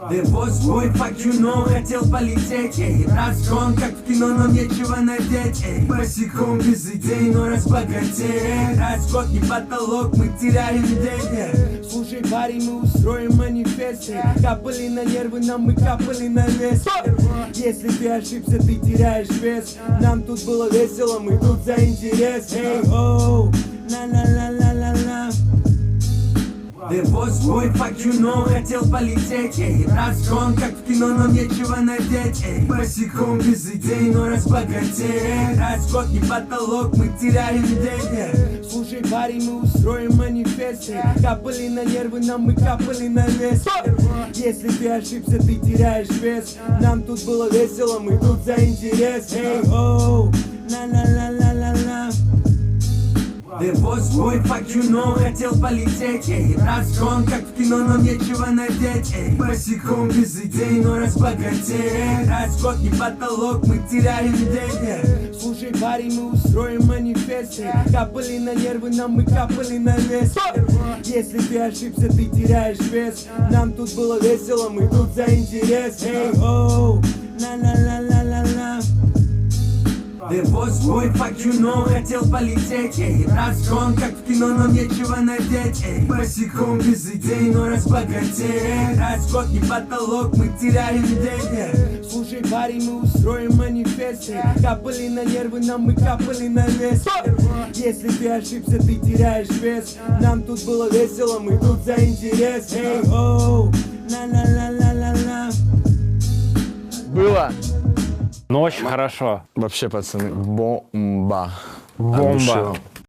Девоз свой, fuck you know, хотел полететь, эй. Разгон, как в кино, но нечего надеть, эй. Босиком без идей, но разбогатеть. Раз год не потолок, мы теряем деньги. Слушай, парень, мы устроим манифесты. Капали на нервы, нам мы капали на вес. Если ты ошибся, ты теряешь вес. Нам тут было весело, мы тут за интерес, эй, оу. На-на-на-на-на-на. Девоз свой, fuck you know, хотел полететь, эй. Разгон, как в кино, но нечего надеть, эй. Босиком без идей, но разбогатеть. Раз год не потолок, мы теряем деньги. Слушай, парень, мы устроим манифесты. Капали на нервы, нам мы капали на вес. Если ты ошибся, ты теряешь вес. Нам тут было весело, мы тут за интерес, эй, оу. На-на-на-на-на-на. Девоз свой, fuck you know, хотел полететь, эй. Разгон, как в кино, но нечего надеть, эй. Босиком без идей, но разбогатеть. Раз год не потолок, мы теряем деньги. Слушай, парень, мы устроим манифесты. Капали на нервы, нам мы капали на вес. Если ты ошибся, ты теряешь вес. Нам тут было весело, мы тут за интерес, эй, оу. На-на-на-на-на-на. Девоз свой, fuck you know, хотел полететь, эй. Разгон, как в кино, но нечего надеть, эй. Босиком без идей, но разбогатеть. Раз год не потолок, мы теряем деньги. Слушай, парень, мы устроим манифесты. Капали на нервы, нам мы капали на вес. Если ты ошибся, ты теряешь вес. Нам тут было весело, мы тут за интерес, эй, оу. На-на-на-на-на-на. Было. Ну, очень хорошо. Вообще, пацаны, бомба. Бомба. От души вам.